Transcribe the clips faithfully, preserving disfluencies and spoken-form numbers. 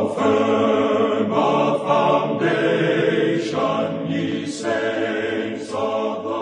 how firm a foundation, ye saints of the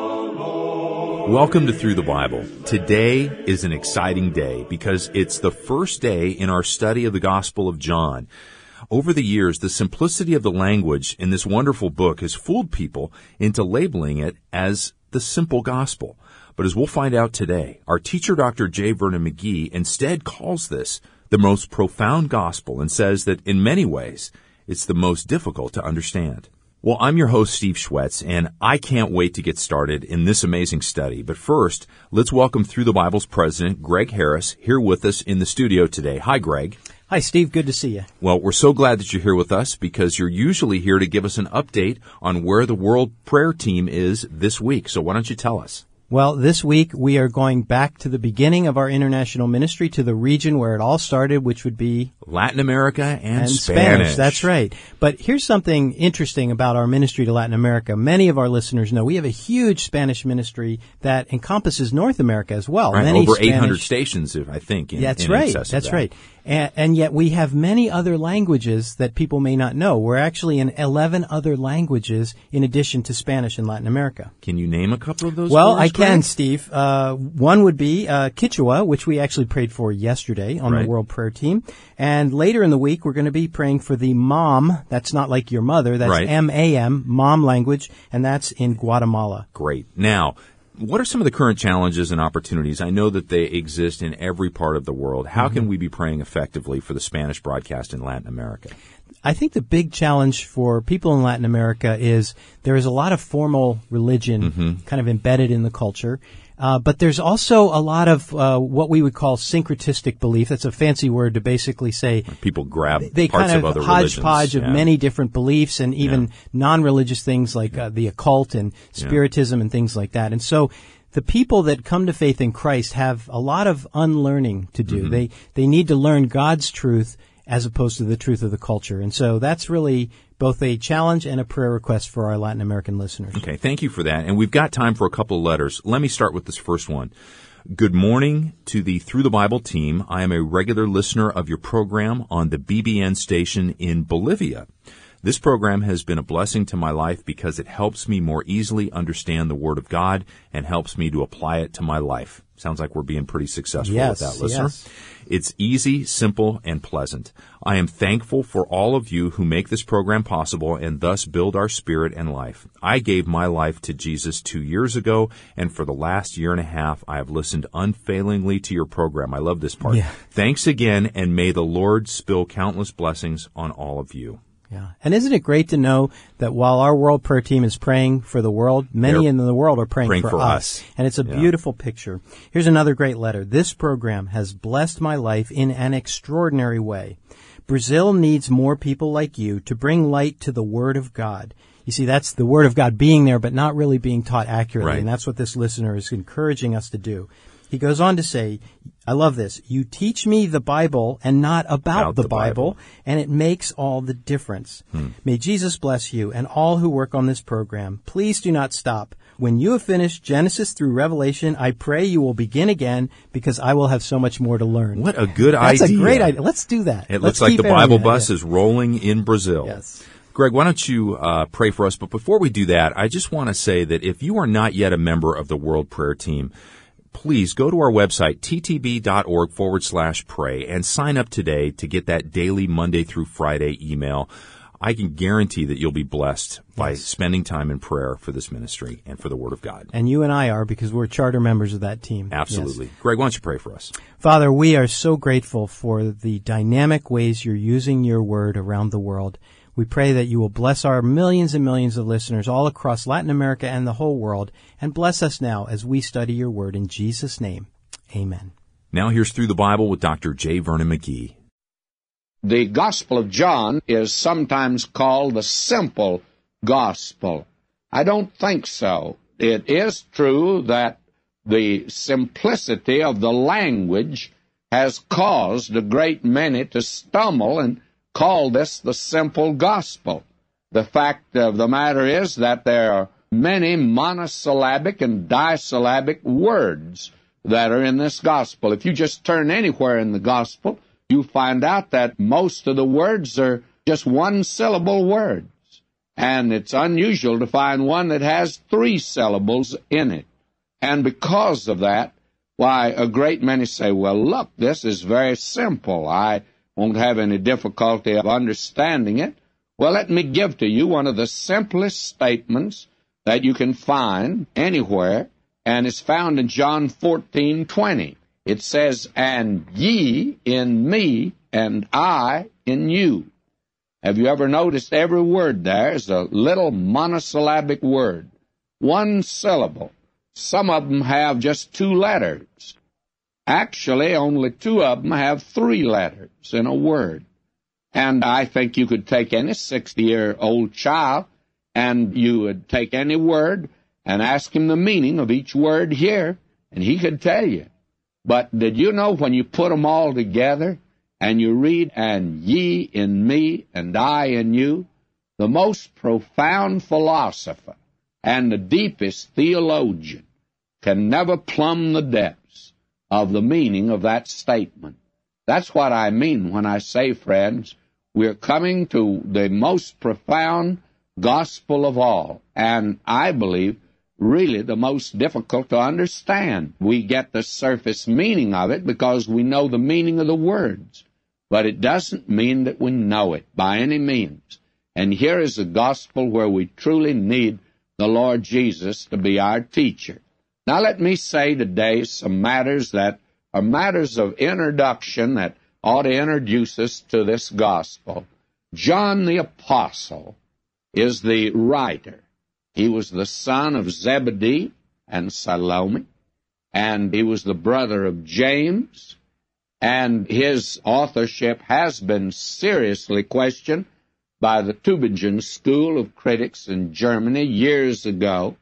Lord. Welcome to Through the Bible. Today is an exciting day because it's the first day in our study of the Gospel of John. Over the years, the simplicity of the language in this wonderful book has fooled people into labeling it as the simple gospel. But as we'll find out today, our teacher, Doctor J. Vernon McGee, instead calls this the most profound gospel and says that in many ways, it's the most difficult to understand. Well, I'm your host, Steve Schwetz, and I can't wait to get started in this amazing study. But first, let's welcome Through the Bible's president, Greg Harris, here with us in the studio today. Hi, Greg. Hi, Steve. Good to see you. Well, we're so glad that you're here with us because you're usually here to give us an update on where the World Prayer Team is this week. So why don't you tell us? Well, this week we are going back to the beginning of our international ministry, to the region where it all started, which would be Latin America and, and Spanish. Spanish. That's right. But here's something interesting about our ministry to Latin America. Many of our listeners know we have a huge Spanish ministry that encompasses North America as well. Right, Many over Spanish, eight hundred stations, I think. In, that's in right. excess of That's that. right. And, and yet we have many other languages that people may not know. We're actually in eleven other languages in addition to Spanish in Latin America. Can you name a couple of those? Well, for us, I can, Greg? Steve. Uh, one would be uh, Quechua, which we actually prayed for yesterday on Right. the World Prayer Team. And later in the week, we're going to be praying for the Mam. That's not like your mother. That's Right. M A M, Mam language, and that's in Guatemala. Great. Now, what are some of the current challenges and opportunities? I know that they exist in every part of the world. How can we be praying effectively for the Spanish broadcast in Latin America? I think the big challenge for people in Latin America is there is a lot of formal religion Mm-hmm. kind of embedded in the culture. Uh, but there's also a lot of uh, what we would call syncretistic belief. That's a fancy word to basically say People grab they parts kind of, of, other hodgepodge religions. of Yeah. many different beliefs and even Yeah. non-religious things like uh, the occult and spiritism and things like that. And so the people that come to faith in Christ have a lot of unlearning to do. Mm-hmm. They they need to learn God's truth as opposed to the truth of the culture. And so that's really both a challenge and a prayer request for our Latin American listeners. Okay, thank you for that. And we've got time for a couple of letters. Let me start with this first one. Good morning to the Through the Bible team. I am a regular listener of your program on the B B N station in Bolivia. This program has been a blessing to my life because it helps me more easily understand the Word of God and helps me to apply it to my life. Sounds like we're being pretty successful Yes, with that, listener. yes. It's easy, simple, and pleasant. I am thankful for all of you who make this program possible and thus build our spirit and life. I gave my life to Jesus two years ago, and for the last year and a half, I have listened unfailingly to your program. I love this part. Yeah. Thanks again, and may the Lord spill countless blessings on all of you. Yeah. And isn't it great to know that while our World Prayer Team is praying for the world, many They're in the world are praying, praying for, for us. us. And it's a Yeah. beautiful picture. Here's another great letter. This program has blessed my life in an extraordinary way. Brazil needs more people like you to bring light to the Word of God. You see, that's the Word of God being there, but not really being taught accurately. Right. And that's what this listener is encouraging us to do. He goes on to say, I love this. You teach me the Bible and not about, About the, the Bible, Bible. and it makes all the difference. Hmm. May Jesus bless you and all who work on this program. Please do not stop. When you have finished Genesis through Revelation, I pray you will begin again because I will have so much more to learn. What a good That's idea. a great idea. Let's do that. It Let's looks like keep the airing Bible that, bus yeah. is rolling in Brazil. Yes. Greg, why don't you uh, pray for us? But before we do that, I just want to say that if you are not yet a member of the World Prayer Team, please go to our website, ttb.org forward slash pray, and sign up today to get that daily Monday through Friday email. I can guarantee that you'll be blessed by Yes. spending time in prayer for this ministry and for the Word of God. And you and I are because we're charter members of that team. Absolutely. Yes. Greg, why don't you pray for us? Father, we are so grateful for the dynamic ways you're using your word around the world. We pray that you will bless our millions and millions of listeners all across Latin America and the whole world, and bless us now as we study your word in Jesus' name. Amen. Now here's Through the Bible with Doctor J. Vernon McGee. The Gospel of John is sometimes called the simple gospel. I don't think so. It is true that the simplicity of the language has caused a great many to stumble and call this the simple gospel. The fact of the matter is that there are many monosyllabic and disyllabic words that are in this gospel. If you just turn anywhere in the gospel, you find out that most of the words are just one-syllable words. And it's unusual to find one that has three syllables in it. And because of that, why, a great many say, well, look, this is very simple. I won't have any difficulty of understanding it. Well, let me give to you one of the simplest statements that you can find anywhere, and it's found in John fourteen twenty. It says, and ye in me, and I in you. Have you ever noticed every word there is a little monosyllabic word, one syllable? Some of them have just two letters. Actually, only two of them have three letters in a word. And I think you could take any sixty-year-old child, and you would take any word and ask him the meaning of each word here, and he could tell you. But did you know when you put them all together, and you read, and ye in me, and I in you, the most profound philosopher and the deepest theologian can never plumb the depths of the meaning of that statement. That's what I mean when I say, friends, we're coming to the most profound gospel of all, and I believe really the most difficult to understand. We get the surface meaning of it because we know the meaning of the words, but it doesn't mean that we know it by any means. And here is a gospel where we truly need the Lord Jesus to be our teacher. Now let me say today some matters that are matters of introduction that ought to introduce us to this gospel. John the Apostle is the writer. He was the son of Zebedee and Salome, and he was the brother of James, and his authorship has been seriously questioned by the Tübingen School of Critics in Germany years ago,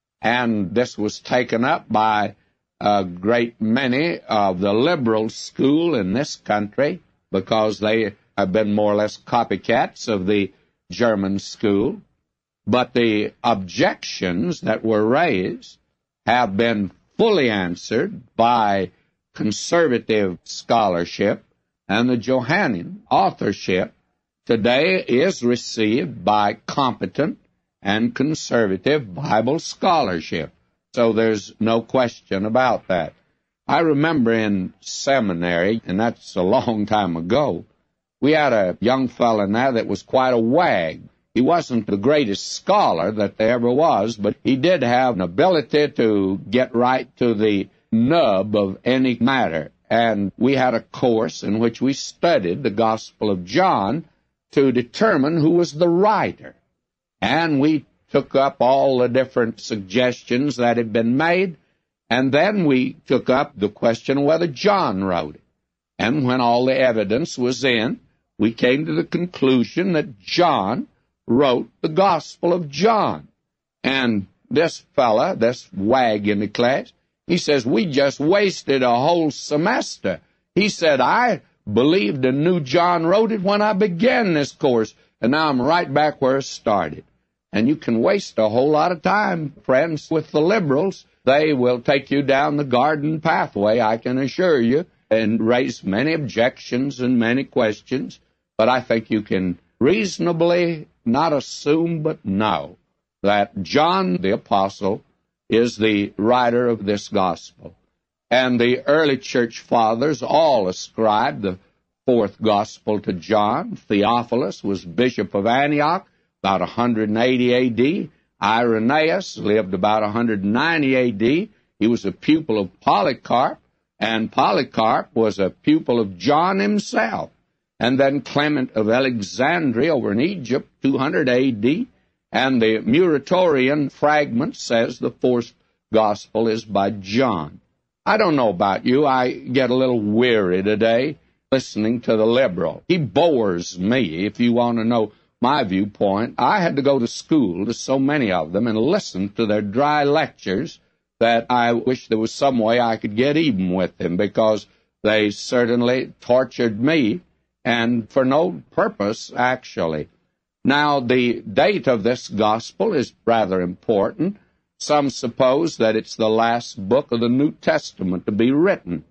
and this was taken up by a great many of the liberal school in this country because they have been more or less copycats of the German school. But the objections that were raised have been fully answered by conservative scholarship, and the Johannine authorship today is received by competent and conservative Bible scholarship. So there's no question about that. I remember in seminary, and that's a long time ago, we had a young fellow in there that was quite a wag. He wasn't the greatest scholar that there ever was, but he did have an ability to get right to the nub of any matter. And we had a course in which we studied the Gospel of John to determine who was the writer. And we took up all the different suggestions that had been made, and then we took up the question whether John wrote it. And when all the evidence was in, we came to the conclusion that John wrote the Gospel of John. And this fella, this wag in the class, he says, we just wasted a whole semester. He said, I believed and knew John wrote it when I began this course, and now I'm right back where it started. And you can waste a whole lot of time, friends, with the liberals. They will take you down the garden pathway, I can assure you, and raise many objections and many questions. But I think you can reasonably not assume but know that John the Apostle is the writer of this gospel. And the early church fathers all ascribed the fourth gospel to John. Theophilus was bishop of Antioch, about one hundred eighty A D. Irenaeus lived about one hundred ninety A D. He was a pupil of Polycarp, and Polycarp was a pupil of John himself. And then Clement of Alexandria over in Egypt, two hundred A D, and the Muratorian fragment says the fourth gospel is by John. I don't know about you, I get a little weary today listening to the liberal. He bores me, if you want to know my viewpoint. I had to go to school to so many of them and listen to their dry lectures that I wish there was some way I could get even with them, because they certainly tortured me, and for no purpose, actually. Now, the date of this gospel is rather important. Some suppose that it's the last book of the New Testament to be written.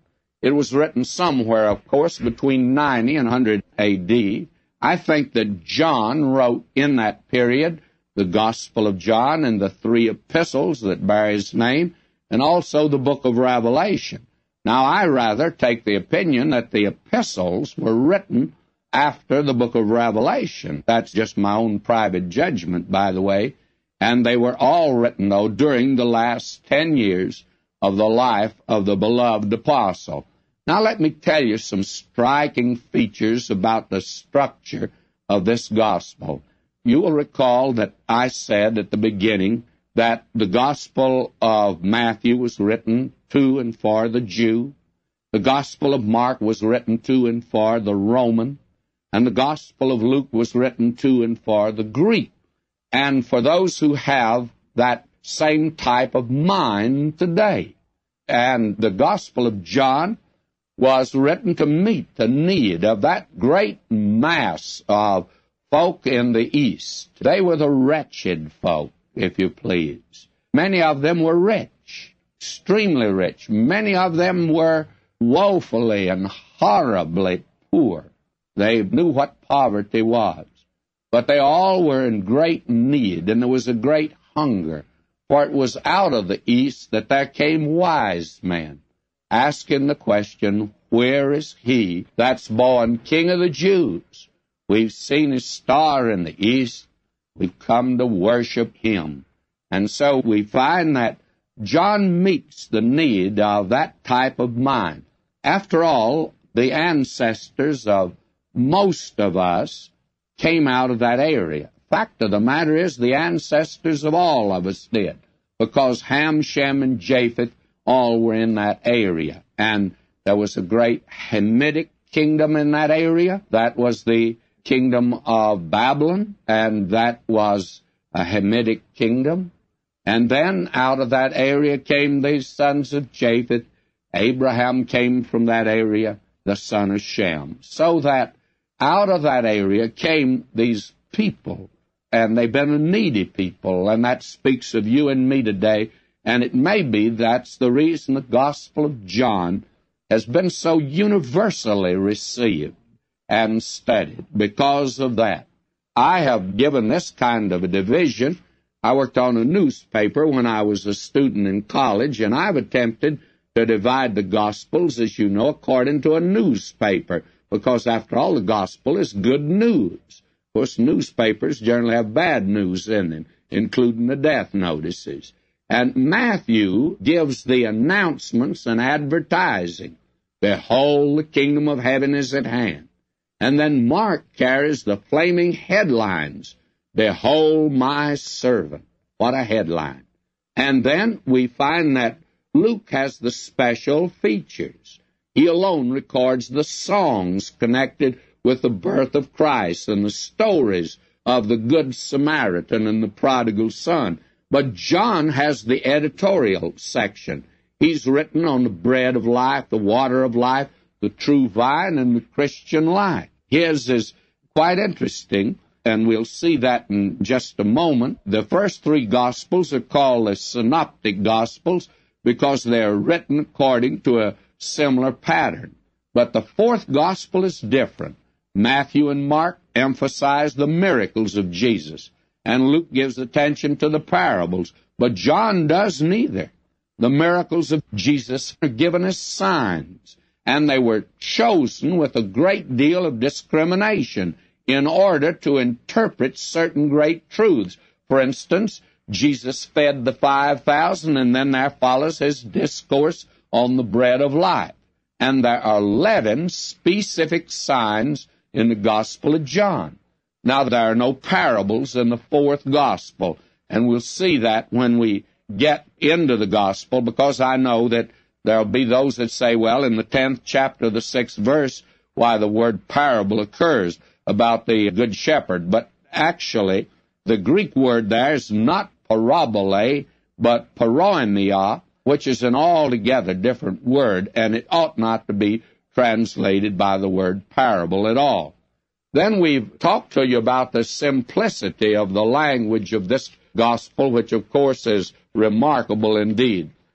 It was written somewhere, of course, between ninety and one hundred A D. I think that John wrote in that period the Gospel of John and the three epistles that bear his name, and also the book of Revelation. Now, I rather take the opinion that the epistles were written after the book of Revelation. That's just my own private judgment, by the way. And they were all written, though, during the last ten years of the life of the beloved apostle. Now, let me tell you some striking features about the structure of this gospel. You will recall that I said at the beginning that the Gospel of Matthew was written to and for the Jew, the Gospel of Mark was written to and for the Roman, and the Gospel of Luke was written to and for the Greek. And for those who have that same type of mind today. And the Gospel of John was written to meet the need of that great mass of folk in the East. They were the wretched folk, if you please. Many of them were rich, extremely rich. Many of them were woefully and horribly poor. They knew what poverty was. But they all were in great need, and there was a great hunger. For it was out of the East that there came wise men, asking the question, where is he that's born King of the Jews? We've seen his star in the East. We've come to worship him. And so we find that John meets the need of that type of mind. After all, the ancestors of most of us came out of that area. Fact of the matter is, the ancestors of all of us did, because Ham, Shem, and Japheth all were in that area. And there was a great Hamitic kingdom in that area. That was the kingdom of Babylon, and that was a Hamitic kingdom. And then out of that area came the sons of Japheth. Abraham came from that area, the son of Shem. So that out of that area came these people, and they've been a needy people, and that speaks of you and me today. And it may be that's the reason the Gospel of John has been so universally received and studied, because of that. I have given this kind of a division. I worked on a newspaper when I was a student in college, and I've attempted to divide the Gospels, as you know, according to a newspaper, because after all, the Gospel is good news. Of course, newspapers generally have bad news in them, including the death notices. And Matthew gives the announcements and advertising. Behold, the kingdom of heaven is at hand. And then Mark carries the flaming headlines. Behold, my servant. What a headline. And then we find that Luke has the special features. He alone records the songs connected with the birth of Christ and the stories of the Good Samaritan and the prodigal son. But John has the editorial section. He's written on the bread of life, the water of life, the true vine, and the Christian life. His is quite interesting, and we'll see that in just a moment. The first three Gospels are called the Synoptic Gospels because they're written according to a similar pattern. But the fourth Gospel is different. Matthew and Mark emphasize the miracles of Jesus, and Luke gives attention to the parables, but John does neither. The miracles of Jesus are given as signs, and they were chosen with a great deal of discrimination in order to interpret certain great truths. For instance, Jesus fed the five thousand, and then there follows his discourse on the bread of life. And there are eleven specific signs in the Gospel of John. Now, there are no parables in the fourth Gospel, and we'll see that when we get into the Gospel, because I know that there'll be those that say, well, in the tenth chapter, the sixth verse, why the word parable occurs about the Good Shepherd. But actually, the Greek word there is not parabole, but paroimia, which is an altogether different word, and it ought not to be translated by the word parable at all. Then we've talked to you about the simplicity of the language of this gospel, which of course is remarkable indeed.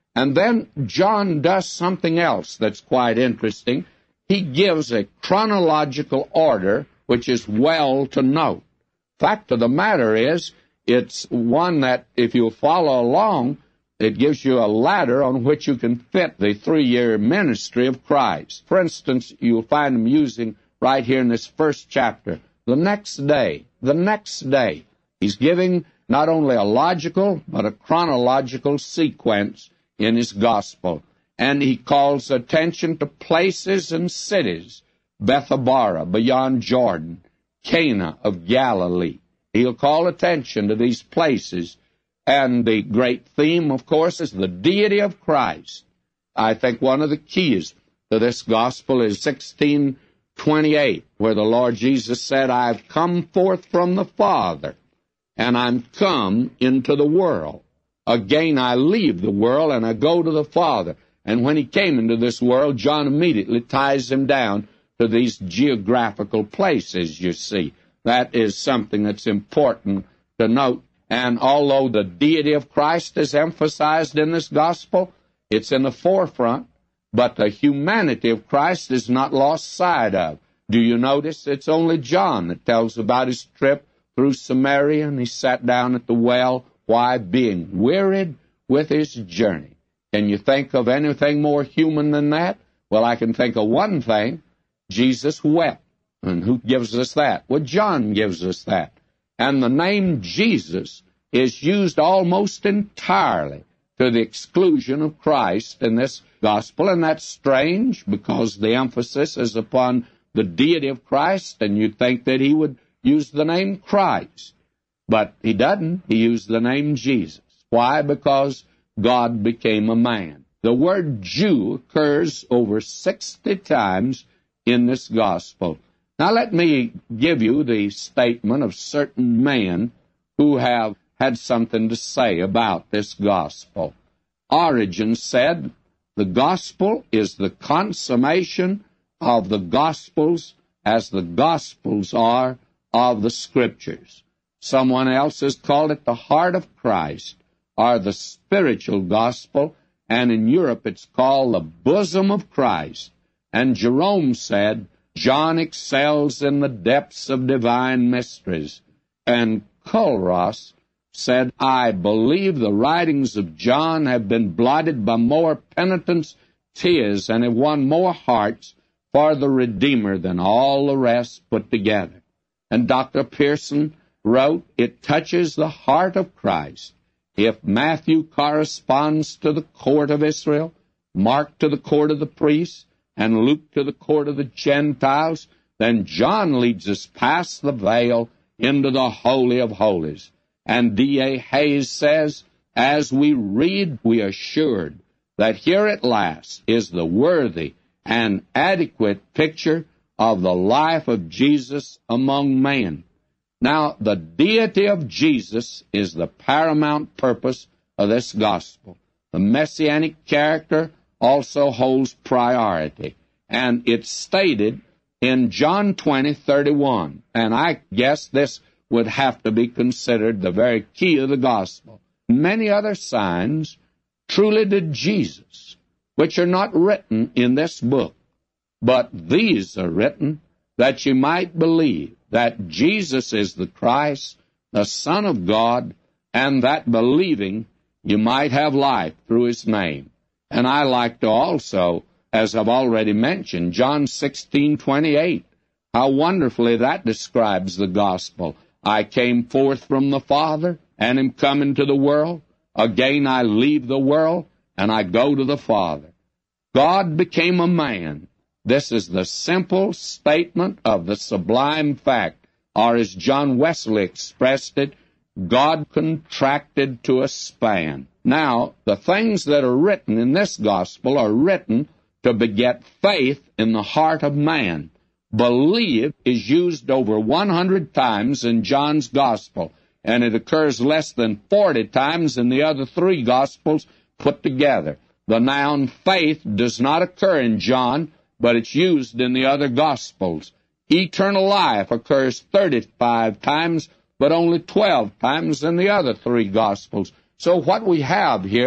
And then John does something else that's quite interesting. He gives a chronological order which is well to note. Fact of the matter is, it's one that, if you follow along, it gives you a ladder on which you can fit the three-year ministry of Christ. For instance, you'll find him using right here in this first chapter, the next day, the next day. He's giving not only a logical, but a chronological sequence in his gospel. And he calls attention to places and cities, Bethabara, beyond Jordan, Cana of Galilee. He'll call attention to these places. And the great theme, of course, is the deity of Christ. I think one of the keys to this gospel is sixteen twenty-eight, where the Lord Jesus said, I've come forth from the Father, and I'm come into the world. Again, I leave the world, and I go to the Father. And when he came into this world, John immediately ties him down to these geographical places, you see. That is something that's important to note. And although the deity of Christ is emphasized in this gospel, it's in the forefront, but the humanity of Christ is not lost sight of. Do you notice it's only John that tells about his trip through Samaria, and he sat down at the well, why? Being wearied with his journey. Can you think of anything more human than that? Well, I can think of one thing. Jesus wept. And who gives us that? Well, John gives us that. And the name Jesus is used almost entirely to the exclusion of Christ in this gospel, and that's strange because the emphasis is upon the deity of Christ, and you'd think that he would use the name Christ. But he doesn't. He used the name Jesus. Why? Because God became a man. The word Jew occurs over sixty times in this gospel. Now let me give you the statement of certain men who have had something to say about this gospel. Origen said, the gospel is the consummation of the gospels as the gospels are of the scriptures. Someone else has called it the heart of Christ, or the spiritual gospel, and in Europe it's called the bosom of Christ. And Jerome said, John excels in the depths of divine mysteries. And Culross said, I believe the writings of John have been blotted by more penitence, tears, and have won more hearts for the Redeemer than all the rest put together. And Doctor Pearson wrote, it touches the heart of Christ. If Matthew corresponds to the court of Israel, Mark to the court of the priests, and Luke to the court of the Gentiles, then John leads us past the veil into the Holy of Holies. And D A Hayes says, as we read, we are assured that here at last is the worthy and adequate picture of the life of Jesus among men. Now, the deity of Jesus is the paramount purpose of this gospel. The messianic character also holds priority, and it's stated in John twenty thirty-one, and I guess this would have to be considered the very key of the gospel. Many other signs truly did Jesus, which are not written in this book, but these are written that you might believe that Jesus is the Christ, the Son of God, and that believing you might have life through his name. And I like to also, as I've already mentioned, John sixteen twenty-eight, how wonderfully that describes the gospel. I came forth from the Father, and am come into the world. Again I leave the world, and I go to the Father. God became a man. This is the simple statement of the sublime fact, or as John Wesley expressed it, God contracted to a span. Now, the things that are written in this gospel are written to beget faith in the heart of man. Believe is used over one hundred times in John's gospel, and it occurs less than forty times in the other three gospels put together. The noun faith does not occur in John, but it's used in the other gospels. Eternal life occurs thirty-five times, but only twelve times in the other three gospels. So what we have here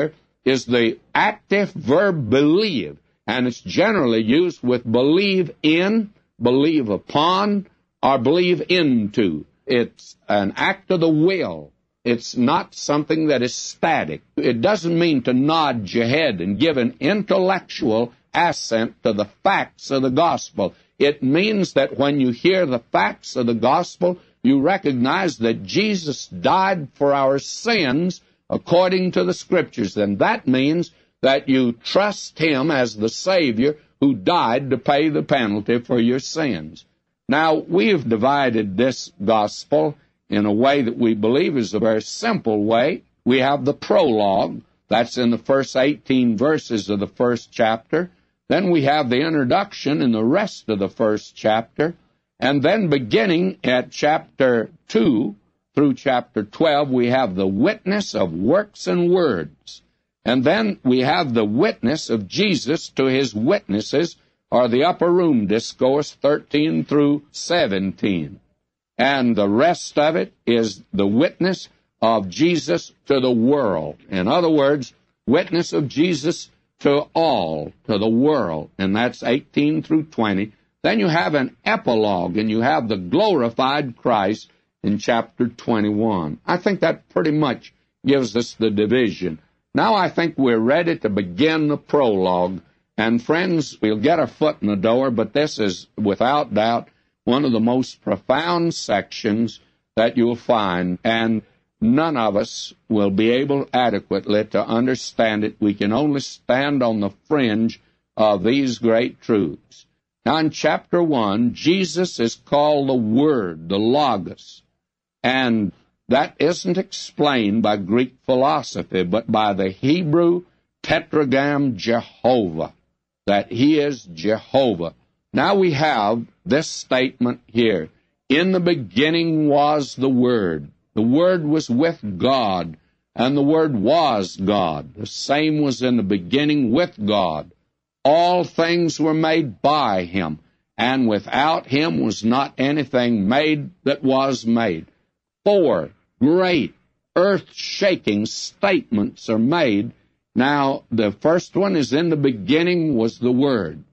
is the active verb believe, and it's generally used with believe in, believe upon, or believe into. It's an act of the will. It's not something that is static. It doesn't mean to nod your head and give an intellectual assent to the facts of the gospel. It means that when you hear the facts of the gospel, you recognize that Jesus died for our sins according to the Scriptures. And that means that you trust Him as the Savior who died to pay the penalty for your sins. Now, we've divided this gospel in a way that we believe is a very simple way. We have the prologue. That's in the first eighteen verses of the first chapter. Then we have the introduction in the rest of the first chapter. And then beginning at chapter two through chapter twelve, we have the witness of works and words. And then we have the witness of Jesus to His witnesses, or the upper room discourse, thirteen through seventeen. And the rest of it is the witness of Jesus to the world. In other words, witness of Jesus to all, to the world. And that's eighteen through twenty. Then you have an epilogue, and you have the glorified Christ in chapter twenty-one. I think that pretty much gives us the division. Now I think we're ready to begin the prologue. And friends, we'll get our foot in the door, but this is, without doubt, one of the most profound sections that you'll find, and none of us will be able adequately to understand it. We can only stand on the fringe of these great truths. Now, in chapter one, Jesus is called the Word, the Logos, and that isn't explained by Greek philosophy, but by the Hebrew tetragram Jehovah, that He is Jehovah. Now we have this statement here. In the beginning was the Word. The Word was with God, and the Word was God. The same was in the beginning with God. All things were made by Him, and without Him was not anything made that was made. Four great earth-shaking statements are made. Now, the first one is, in the beginning was the Word.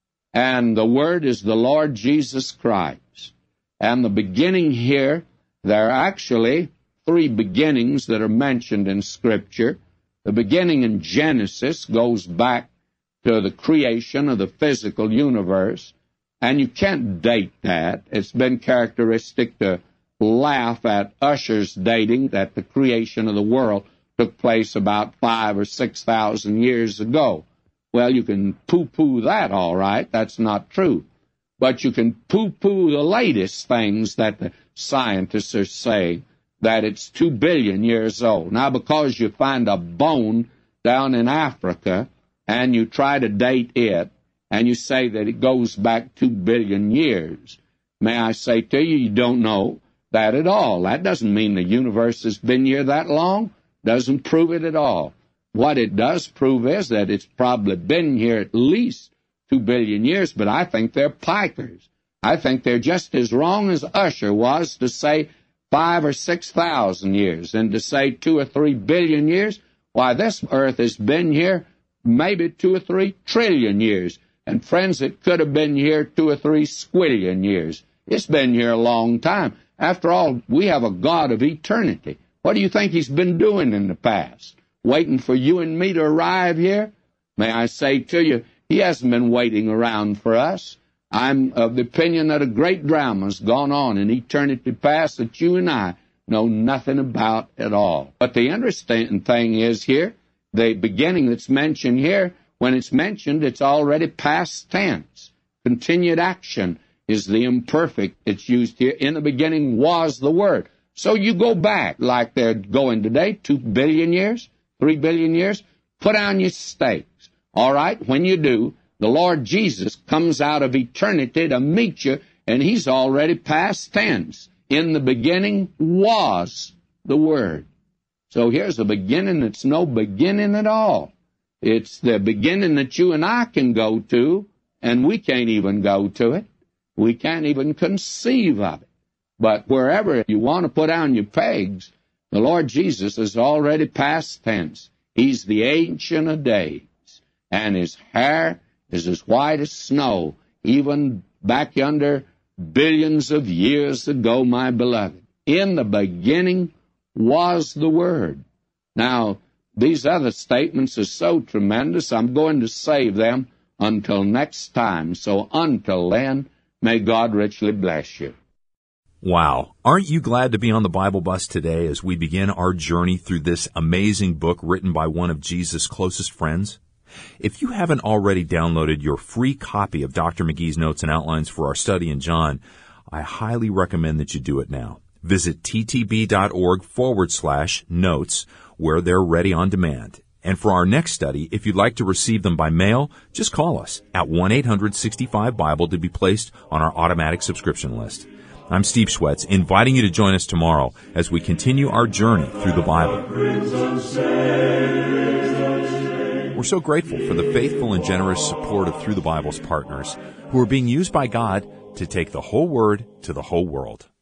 And the Word is the Lord Jesus Christ. And the beginning here, there are actually three beginnings that are mentioned in Scripture. The beginning in Genesis goes back to the creation of the physical universe, and you can't date that. It's been characteristic to laugh at Ussher's dating that the creation of the world took place about five or six thousand years ago. Well, you can poo-poo that, all right. That's not true. But you can poo-poo the latest things that the scientists are saying, that it's two billion years old. Now, because you find a bone down in Africa, and you try to date it, and you say that it goes back two billion years, may I say to you, you don't know that at all. That doesn't mean the universe has been here that long. Doesn't prove it at all. What it does prove is that it's probably been here at least two billion years, but I think they're pikers. I think they're just as wrong as Ussher was to say five or six thousand years, and to say two or three billion years. Why, this earth has been here maybe two or three trillion years. And friends, it could have been here two or three squillion years. It's been here a long time. After all, we have a God of eternity. What do you think He's been doing in the past? Waiting for you and me to arrive here? May I say to you, He hasn't been waiting around for us. I'm of the opinion that a great drama's gone on in eternity past that you and I know nothing about at all. But the interesting thing is here, the beginning that's mentioned here, when it's mentioned, it's already past tense. Continued action is the imperfect. It's used here. In the beginning was the Word. So you go back, like they're going today, two billion years, three billion years, put down your stakes. All right, when you do, the Lord Jesus comes out of eternity to meet you, and He's already past tense. In the beginning was the Word. So here's a beginning that's no beginning at all. It's the beginning that you and I can go to, and we can't even go to it. We can't even conceive of it. But wherever you want to put down your pegs, the Lord Jesus is already past tense. He's the Ancient of Days, and his hair is as white as snow, even back yonder billions of years ago, my beloved. In the beginning was the Word. Now, these other statements are so tremendous, I'm going to save them until next time. So until then, may God richly bless you. Wow. Aren't you glad to be on the Bible Bus today as we begin our journey through this amazing book written by one of Jesus' closest friends? If you haven't already downloaded your free copy of Doctor McGee's Notes and Outlines for our study in John, I highly recommend that you do it now. Visit ttb.org forward slash notes, where they're ready on demand. And for our next study, if you'd like to receive them by mail, just call us at one eight hundred sixty-five Bible to be placed on our automatic subscription list. I'm Steve Schwetz, inviting you to join us tomorrow as we continue our journey through the Bible. We're so grateful for the faithful and generous support of Through the Bible's partners, who are being used by God to take the whole Word to the whole world.